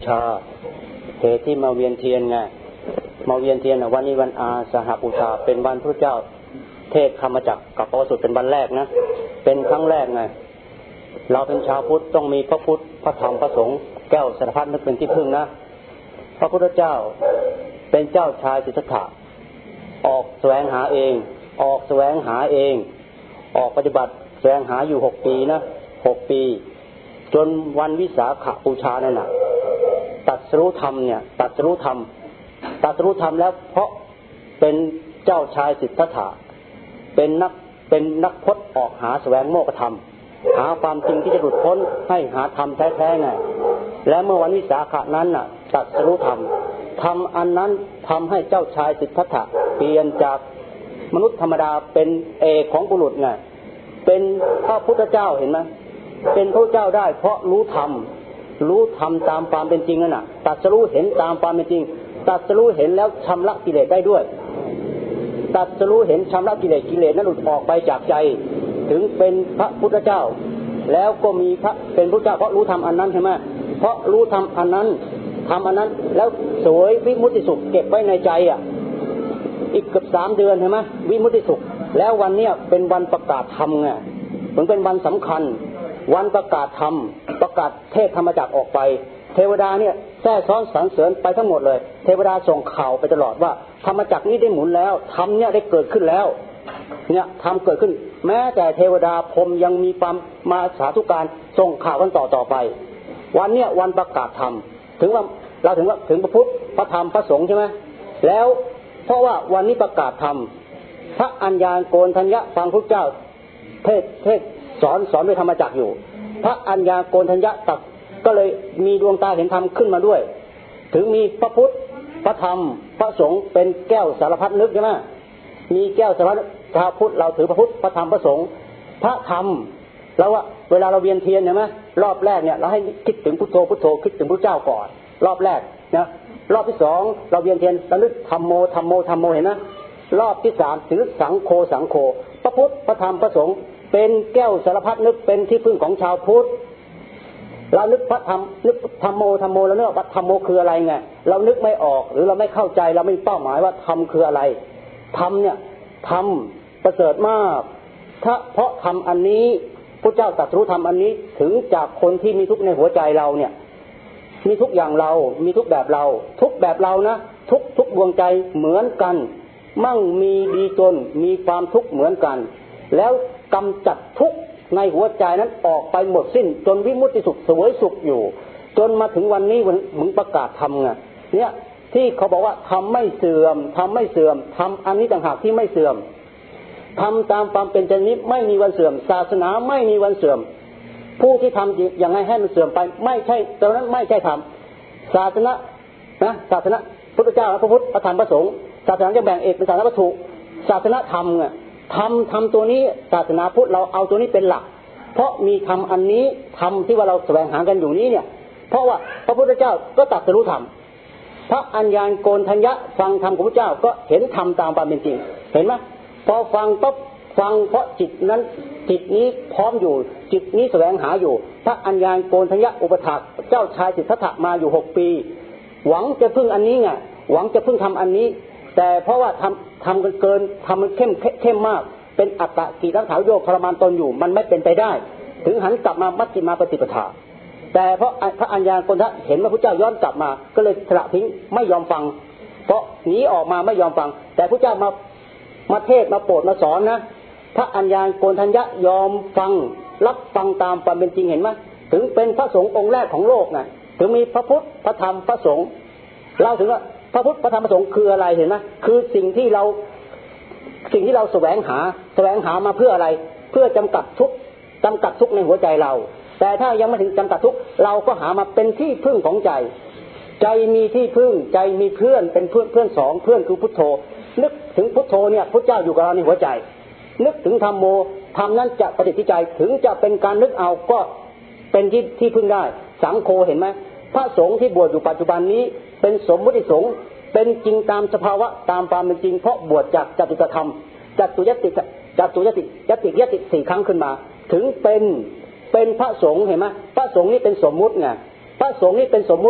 ชาเหตุที่มาเวียนเทียนไงมาเวียนเทียนวันนี้วันอาสหบูชาเป็นวันพระเจ้าเทศธรรมจักรกับพระสุดเป็นวันแรกนะเป็นครั้งแรกไงเราเป็นชาวพุทธต้องมีพระพุทธพระธรรมพระสงฆ์แก้วสารพัดนึกเป็นที่พึ่งนะพระพุทธเจ้าเป็นเจ้าชายสิทธัตถะออกแสวงหาเองออกแสวงหาเองออกปฏิบัติแสวงหาอยู่6 ปีนะ6 ปีจนวันวิสาขบูชานั่นน่ะตรัสรู้ธรรมเนี่ยตรัสรู้ธรรมแล้วเพราะเป็นเจ้าชายสิทธัตถะเป็นนักพจน์ออกหาแสวงโมกขธรรมหาความจริงที่จะหลุดพ้นให้หาธรรมแท้ๆไงและเมื่อวันวิสาขนั้นน่ะตรัสรู้ธรรมอันนั้นทำให้เจ้าชายสิทธัตถะเปลี่ยนจากมนุษย์ธรรมดาเป็นเอกของบุรุษไงเป็นพระพุทธเจ้าเห็นไหมเป็นพระเจ้าได้เพราะรู้ธรรมตามความเป็นจริงนั่นน่ะตรัสรู้เห็นตามความเป็นจริงตรัสรู้เห็นแล้วชำระกิเลสได้ด้วยตรัสรู้เห็นชำระกิเลสนั้นหลุดออกไปจากใจถึงเป็นพระพุทธเจ้าแล้วก็มีพระเป็นพระเจ้าเพราะรู้ธรรมอันนั้นใช่ไหมเพราะรู้ธรรมอันนั้นแล้วสวยวิมุตติสุขเก็บไว้ในใจอ่ะอีกเกือบ3 เดือนใช่ไหมวิมุตติสุขแล้ววันเนี้ยเป็นวันประกาศธรรมไงมันเป็นวันสำคัญวันประกาศธรรมประกาศเทศธรรมจักรออกไปเทวดาเนี่ยแท้ซ้อนสรรเสริญไปทั้งหมดเลยเทวดาส่งข่าวไปตลอดว่าธรรมจักรนี้ได้หมุนแล้วธรรมเนี่ยได้เกิดขึ้นแล้วเนี่ยธรรมเกิดขึ้นแม้แต่เทวดาพรหมยังมีความมาสาธุการส่งข่าวกันต่อไปวันเนี้ยวันประกาศธรรมถึงว่าเราถึงพระพุทธพระธรรมพระสงฆ์ใช่ไหมแล้วเพราะว่าวันนี้ประกาศธรรมพระอัญญาโกณทัญญะฟังพระเจ้าเทศสอนด้วยธรรมจักรอยู่พระอัญญาโกณทัญญะตักก็เลยมีดวงตาเห็นธรรมขึ้นมาด้วยถึงมีพระพุทธพระธรรมพระสงฆ์เป็นแก้วสารพัดนึกใช่ไหมมีแก้วสารพัดชาวพุทธเราถือพระพุทธพระธรรมพระสงฆ์พระธรรมแล้วว่าเวลาเราเวียนเทียนใช่ไหมรอบแรกเนี่ยเราให้คิดถึงพุทโธคิดถึงพระเจ้าก่อนรอบแรกนะรอบที่2เราเวียนเทียนระลึกธัมโมเห็นไหมรอบที่3ถือสังโฆพระพุทธพระธรรมพระสงฆ์เป็นแก้วสารพัดนึกเป็นที่พึ่งของชาวพุทธเรานึกพระธรรมนึกธัมโมแล้วเนี่ยว่าธัมโมคืออะไรไงเรานึกไม่ออกหรือเราไม่เข้าใจเราไม่มีเป้าหมายว่าธรรมคืออะไรธรรมเนี่ยธรรมประเสริฐมากเพราะธรรมอันนี้พระเจ้าตรัสรู้ธรรมอันนี้ถึงจากคนที่มีทุกข์ในหัวใจเราเนี่ยมีทุกอย่างเรามีทุกแบบเราทุกแบบเรานะทุกดวงใจเหมือนกันมั่งมีดีจนมีความทุกข์เหมือนกันแล้วกำจัดทุกข์ในหัวใจนั้นออกไปหมดสิ้นจนวิมุตติสุขสวยสุขอยู่จนมาถึงวันนี้มึงประกาศธรรมไงเนี่ยที่เขาบอกว่าทำไม่เสื่อมทำอันนี้ต่างหากที่ไม่เสื่อมทำตามความเป็นจริงนี้ไม่มีวันเสื่อมศาสนาไม่มีวันเสื่อมผู้ที่ทำอย่างไรให้มันเสื่อมไปไม่ใช่ตอนนั้นไม่ใช่ธรรมศาสนาศาสนาพุทธเจ้าพระพุทธพระธรรมพระสงฆ์ศาสนาจะแบ่งเอกเป็นศาสนาวัตถุศาสนาธรรมไงทำตัวนี้ศาสนาพุทธเราเอาตัวนี้เป็นหลักเพราะมีธรรมอันนี้ธรรมที่ว่าเราแสวงหากันอยู่นี้เนี่ยเพราะว่าพระพุทธเจ้าก็ตรัสรู้ธรรมพระอัญญาโกณทัญญะฟังธรรมของพระเจ้าก็เห็นธรรมตามความเป็นจริงเห็นไหมพอฟังปั๊บฟังเพราะจิตนี้พร้อมอยู่จิตนี้แสวงหาอยู่พระอัญญาโกณทัญญะอุปถากเจ้าชายสิทธัตถะมาอยู่6 ปีหวังจะพึ่งอันนี้ไงหวังจะพึ่งทำอันนี้แต่เพราะว่าทำกันเกินทำมันเข้มมากเป็นอัตตกิรัฐาโยคทรมานตนอยู่มันไม่เป็นไปได้ถึงหันกลับมามัชฌิมาปฏิปทาแต่เพราะพระอัญญาโกณทัญญะเห็นว่าพระเจ้าย้อนกลับมาก็เลยสละทิ้งไม่ยอมฟังเพราะหนีออกมาไม่ยอมฟังแต่พระเจ้ามาเทศมาโปรดมาสอนนะพระอัญญาโกณทัญญะยอมฟังรับฟังตามความเป็นจริงเห็นไหมถึงเป็นพระสงฆ์องค์แรกของโลกนะถึงมีพระพุทธพระธรรมพระสงฆ์เล่าถึงว่าพระพุทธพระธรรมพระสงฆ์คืออะไรเห็นไหมคือสิ่งที่เราแสวงหามาเพื่ออะไรเพื่อจำกัดทุกข์ในหัวใจเราแต่ถ้ายังไม่ถึงจำกัดทุกข์เราก็หามาเป็นที่พึ่งของใจมีที่พึ่งใจมีเพื่อนเป็นเพื่อนสองเพื่อนคือพุทโธนึกถึงพุทโธเนี่ยพระเจ้าอยู่กับเราในหัวใจนึกถึงธัมโมธรรมนั้นจะปฏิทิใจถึงจะเป็นการนึกเอาก็เป็นที่พึ่งได้สังโฆเห็นไหมพระสงฆ์ที่บวชอยู่ปัจจุบันนี้เป็นสมมุติสงฆ์เป็นจริงตามสภาวะตามความเป็นจริงเพราะบวชจากจตุตธรรมจตุยติ4 ครั้งขึ้นมาถึงเป็นพระสงฆ์เห็นไหมพระสงฆ์นี่เป็นสมมุติไงพระสงฆ์นี่เป็นสมมุติ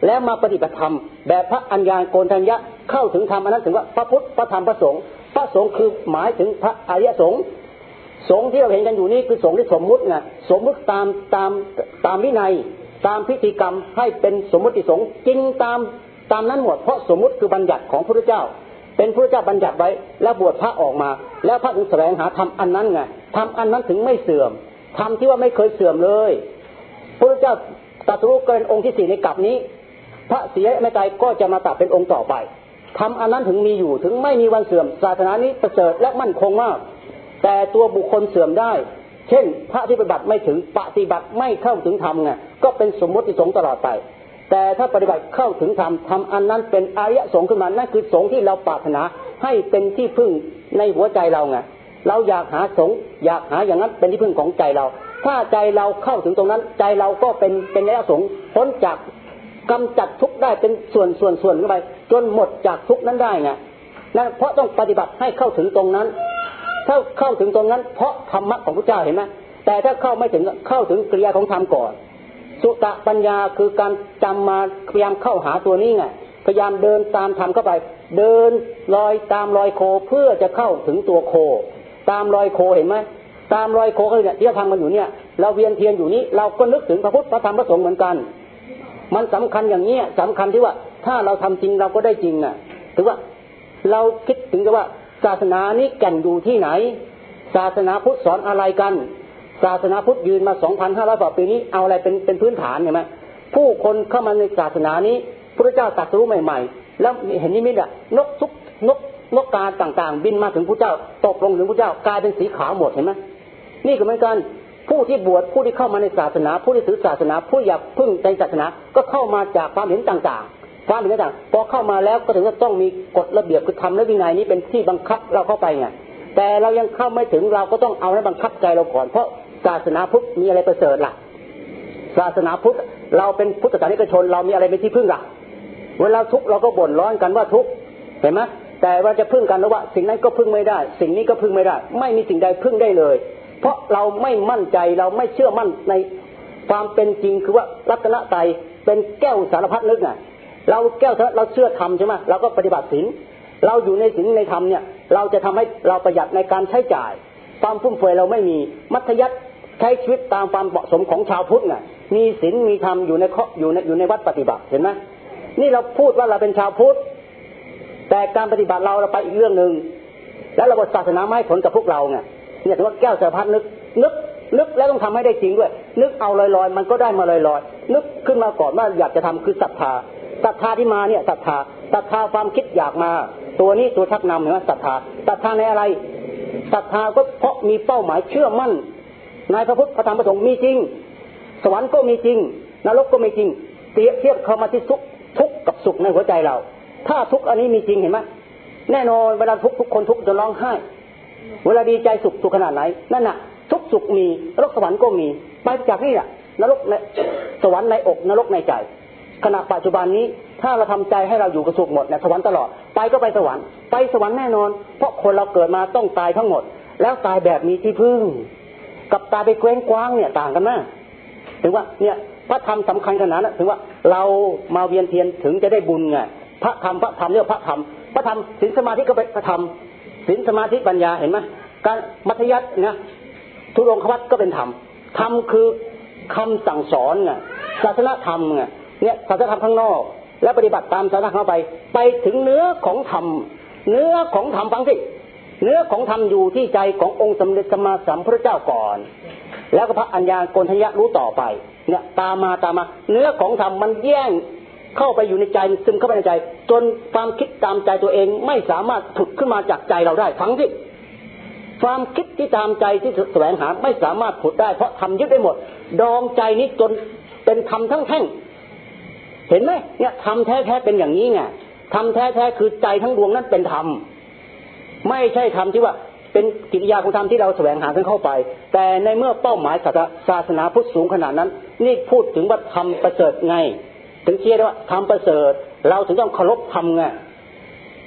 แล้วมาปฏิบัติธรรมแบบพระอัญญาโกณฑัญญะเข้าถึงธรรมอันนั้นถึงว่าพระพุทธพระธรรมพระสงฆ์พระสงฆ์คือหมายถึงพระอริยสงฆ์สงฆ์ที่เราเห็นกันอยู่นี่คือสงฆ์ที่สมมุติไงสมมุติตามวินัยตามพิธีกรรมให้เป็นสมมุติสงฆ์จริงตามนั้นหมดเพราะสมมุติคือบัญญัติของพระพุทธเจ้าเป็นพระเจ้าบัญญัติไว้แล้วบวชพระออกมาแล้วพระถึงแสวงหาธรรมอันนั้นไงธรรมอันนั้นถึงไม่เสื่อมธรรมที่ว่าไม่เคยเสื่อมเลยพระพุทธเจ้าตรัสรู้เป็นองค์ที่4ในกัปนี้พระศรีอริยเมตไตรก็จะมาตรัสเป็นองค์ต่อไปธรรมอันนั้นถึงมีอยู่ถึงไม่มีวันเสื่อมศาสนานี้ประเสริฐและมั่นคงมากแต่ตัวบุคคลเสื่อมได้เช่นพระที่ปฏิบัติไม่ถึงปฏิบัติไม่เข้าถึงธรรมไงก็เป็นสมมติสงฆ์ตลอดไปแต่ถ้าปฏิบัติเข้าถึงธรรมธรรมอันนั้นเป็นอริยสงฆ์ขึ้นมานั่นคือสงฆ์ที่เราปรารถนาให้เป็นที่พึ่งในหัวใจเราไงเราอยากหาสงฆ์อยากหาอย่างนั้นเป็นที่พึ่งของใจเราถ้าใจเราเข้าถึงตรงนั้นใจเราก็เป็นอริยสงฆ์พ้นจากกำจัดทุกข์ได้เป็นส่วนขึ้นไปจนหมดจากทุกข์นั้นได้ไงนั่นเพราะต้องปฏิบัติให้เข้าถึงตรงนั้นถ้าเข้าถึงตรงนั้นเพราะธรรมะของพระเจ้าเห็นไหมแต่ถ้าเข้าไม่ถึงเข้าถึงกิริยาของธรรมก่อนสุตตะปัญญาคือการจำมาพยายามเข้าหาตัวนี้ไงพยายามเดินตามธรรมเข้าไปเดินลอยตามรอยโคเพื่อจะเข้าถึงตัวโคตามรอยโคเห็นไหมตามรอยโคก็เนี่ยที่เราทำมันอยู่เนี่ยเราเวียนเทียนอยู่นี้เราก็นึกถึงพระพุทธพระธรรมพระสงฆ์เหมือนกันมันสำคัญอย่างนี้สำคัญที่ว่าถ้าเราทำจริงเราก็ได้จริงน่ะถือว่าเราคิดถึงว่าศาสนานี้แก่นอยู่ที่ไหนศาสนาพุทธสอนอะไรกันศาสนาพุทธยืนมา 2,500 กว่าปีนี้เอาอะไรเป็นพื้นฐานเห็นไหมผู้คนเข้ามาในศาสนานี้พระเจ้าตรัสรู้ใหม่ๆแล้วเห็นนิมิตอะนกกาต่างๆบินมาถึงพระเจ้าตกลงถึงพระเจ้ากลายเป็นสีขาวหมดเห็นไหมนี่ก็เหมือนกันผู้ที่บวชผู้ที่เข้ามาในศาสนาผู้ที่ถือศาสนาผู้อยากพึ่งในศาสนาก็เข้ามาจากความเห็นต่างๆความเห็นต่างๆพอเข้ามาแล้วก็ถึงจะต้องมีกฎระเบียบคือธรรมและวินัยนี้เป็นที่บังคับเราเข้าไปไงแต่เรายังเข้าไม่ถึงเราก็ต้องเอาให้บังคับใจเราก่อนเพราะศาสนาพุทธมีอะไรประเสริฐล่ะศาสนาพุทธเราเป็นพุทธศาสนิกชนเรามีอะไรเป็นที่พึ่งล่ะเวลาทุกข์เราก็บ่นร้อนกันว่าทุกข์เห็นไหมแต่ว่าจะพึ่งกันแล้วว่าสิ่งนั้นก็พึ่งไม่ได้สิ่งนี้ก็พึ่งไม่ได้ไม่มีสิ่งใดพึ่งได้เลยเพราะเราไม่มั่นใจเราไม่เชื่อมั่นในความเป็นจริงคือว่ารัตนตรัยเป็นแก้วสารพัดนึกน่ะเราแก้วเราเชื่อธรรมใช่ไหมเราก็ปฏิบัติศีลเราอยู่ในศีลในธรรมเนี่ยเราจะทำให้เราประหยัดในการใช้จ่ายความฟุ่มเฟือยเราไม่มีมัธยัสถ์ใช้ชีวิตตามความเหมาะสมของชาวพุทธน่ะมีศีลมีธรรมอยู่ในวัดปฏิบัติเห็นไหมนี่เราพูดว่าเราเป็นชาวพุทธแต่การปฏิบัติเราไปอีกเรื่องนึงแล้วระบบศาสนาไม่ให้ผลกับพวกเราไงเนี่ยถือว่าแก้วสารพัดนึกแล้วต้องทำให้ได้จริงด้วยนึกเอาลอยๆมันก็ได้มาลอยๆนึกขึ้นมาก่อนว่าอยากจะทำคือศรัทธาที่มาเนี่ยศรัทธาความคิดอยากมาตัวนี้ตัวชักนำเห็นไหมศรัทธาในอะไรศรัทธาก็เพราะมีเป้าหมายเชื่อมั่นในพระพุทธพระธรรมพระสงฆ์มีจริงสวรรค์ก็มีจริงนรกก็มีจริงเทียบเข้ามาที่ทุกข์กับสุขในหัวใจเราถ้าทุกข์อันนี้มีจริงเห็นไหมแน่นอนเวลาทุกคนทุกข์จะร้องไห้เวลาดีใจสุขขนาดไหนนั่นน่ะทุกสุขมีนรกสวรรค์ก็มีไปจากนี่แหละนรกในสวรรค์ในอกนรกในใจขณะปัจจุบันนี้ถ้าเราทำใจให้เราอยู่กับสุขหมดในสวรรค์ตลอดไปก็ไปสวรรค์แน่นอนเพราะคนเราเกิดมาต้องตายทั้งหมดแล้วตายแบบมีที่พึ่งกับตายไปเคว้งคว้างเนี่ยต่างกันนะถึงว่าเนี่ยพระธรรมสำคัญขนาดนั้นถึงว่าเรามาเวียนเทียนถึงจะได้บุญไงพระธรรมเรียกพระธรรมศีลสมาธิก็เป็นพระธรรมศีลสมาธิปัญญาเห็นไหมการมัธยัสถ์นะทุรงควัตก็เป็นธรรมคือคำสั่งสอนไงศาสนธรรมไงเนี่ยศาสนธรรมข้างนอกแล้วปฏิบัติตามศาสนธรรมเข้าไปถึงเนื้อของธรรมฟังสิเนื้อของธรรมอยู่ที่ใจขององค์สมเด็จสัมมาสัมพุทธเจ้าก่อนแล้วก็พระอัญญาโกณฑัญญะรู้ต่อไปเนี่ยตามมาเนื้อของธรรมมันแย่งเข้าไปอยู่ในใจซึมเข้าไปในใจจนความคิดตามใจตัวเองไม่สามารถผุดขึ้นมาจากใจเราได้ทั้งที่ความคิดที่ตามใจที่แสวงหาไม่สามารถผุดได้เพราะธรรมยึดได้หมดดองใจนี้จนเป็นธรรมทั้งแท่งเห็นไหมเนี่ยธรรมแท้ๆเป็นอย่างนี้ไงธรรมแท้ๆคือใจทั้งดวงนั้นเป็นธรรมไม่ใช่ธรรมที่ว่าเป็นกิริยาของธรรมที่เราแสวงหาขึ้นเข้าไปแต่ในเมื่อเป้าหมายศาสนาพุทธสูงขนาดนั้นนี่พูดถึงว่าธรรมประเสริฐไงถึงเชื่อว่าธรรมประเสริฐเราถึงต้องเคารพธรรมไง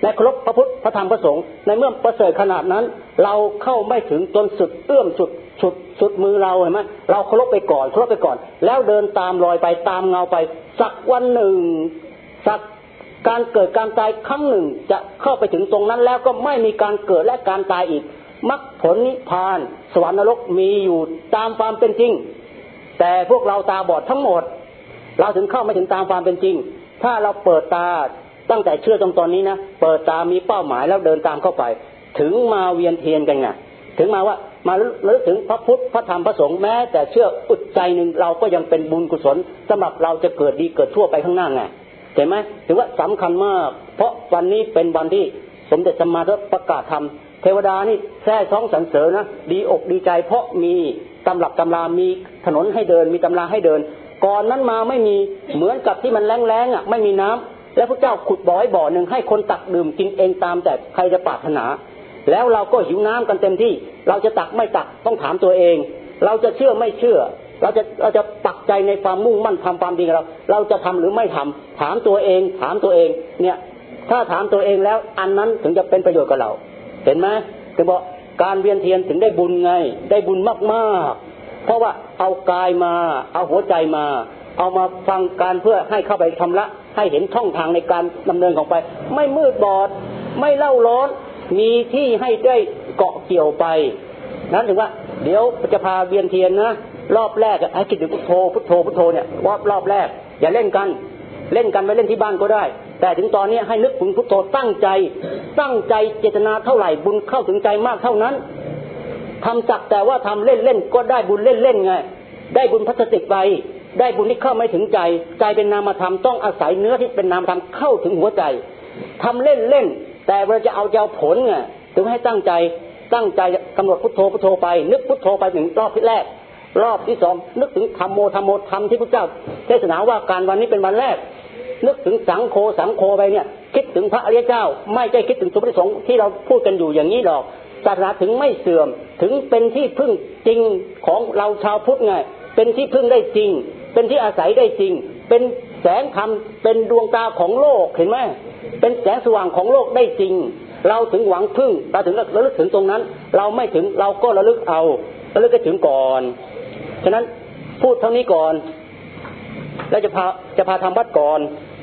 ในเคารพพระพุทธพระธรรมพระสงฆ์ในเมื่อประเสริฐขนาดนั้นเราเข้าไม่ถึงจนสุดเอื้อมสุดมือเราเห็นไหมเราเคารพไปก่อนแล้วเดินตามรอยไปตามเงาไปสักวันหนึ่งสักการเกิดการตายครั้งหนึ่งจะเข้าไปถึงตรงนั้นแล้วก็ไม่มีการเกิดและการตายอีกมรรคผลนิพพานสวรรค์นรกมีอยู่ตามความเป็นจริงแต่พวกเราตาบอดทั้งหมดเราถึงเข้าไม่ถึงตามความเป็นจริงถ้าเราเปิดตาตั้งแต่เชื่อตอนนี้นะเปิดตามีเป้าหมายแล้วเดินตามเข้าไปถึงมาเวียนเทียนกันไงถึงมาว่ามาลึกถึงพระพุทธพระธรรมพระสงฆ์แม้แต่เชื่ออึดใจหนึ่งเราก็ยังเป็นบุญกุศลสำหรับเราจะเกิดดีเกิดชั่วไปข้างหน้าไงเห็นไหมถือว่าสำคัญมากเพราะวันนี้เป็นวันที่สมเด็จสัมมาสัมพุทธประกาศธรรมเทวดานี่แท้ท้องสรรเสริญนะดีอกดีใจเพราะมีตำรับตำรามีถนนให้เดินมีตำราให้เดินก่อนนั้นมาไม่มีเหมือนกับที่มันแล้งไม่มีน้ำแล้วพระเจ้าขุดบ่อให้บ่อหนึ่งให้คนตักดื่มกินเองตามแต่ใครจะปรารถนาแล้วเราก็หิวน้ำกันเต็มที่เราจะตักไม่ตักต้องถามตัวเองเราจะเชื่อไม่เชื่อเราจะปักใจในความมุ่งมั่นทำความดีของเราจะทำหรือไม่ทำถามตัวเองเนี่ยถ้าถามตัวเองแล้วอันนั้นถึงจะเป็นประโยชน์กับเราเห็นไหมถึงบอกการเวียนเทียนถึงได้บุญไงได้บุญมากๆเพราะว่าเอากายมาเอาหัวใจมาเอามาฟังการเพื่อให้เข้าไปชำระให้เห็นช่องทางในการดำเนินของไปไม่มืดบอดไม่เล่าร้อนมีที่ให้ได้เกาะเกี่ยวไปนั้นถึงว่าเดี๋ยวจะพาเวียนเทียนนะรอบแรกให้คิดถึงพุทโธเนี่ยรอบแรกอย่าเล่นกันไปเล่นที่บ้านก็ได้แต่ถึงตอนนี้ให้นึกถึงพุทโธตั้งใจเจตนาเท่าไหร่บุญเข้าถึงใจมากเท่านั้นทำจักแต่ว่าทำเล่นก็ได้บุญเล่นไงได้บุญพลาสติกไปได้บุญที่เข้าไม่ถึงใจเป็นนามธรรมต้องอาศัยเนื้อที่เป็นนามธรรมเข้าถึงหัวใจทำเล่นแต่เราจะเอาผลไงถึงให้ตั้งใจกำหนดพุทโธไปนึกพุทโธไปถึงรอบที่แรกรอบที่สองนึกถึงธัมโมธรรมที่พระเจ้าเทศนาว่าการวันนี้เป็นวันแรกนึกถึงสังโฆไปเนี่ยคิดถึงพระอริยเจ้าไม่ใช่คิดถึงสมเด็จสงฆ์ที่เราพูดกันอยู่อย่างนี้หรอกศาสนาถึงไม่เสื่อมถึงเป็นที่พึ่งจริงของเราชาวพุทธไงเป็นที่พึ่งได้จริงเป็นที่อาศัยได้จริงเป็นแสงธรรมเป็นดวงตาของโลกเห็นไหมเป็นแสงสว่างของโลกได้จริงเราถึงหวังพึ่งเราถึงระลึกถึงตรงนั้นเราไม่ถึงเราก็ระลึกให้ถึงก่อนฉะนั้นพูดเท่านี้ก่อนแล้วจะพาทำวัดก่อน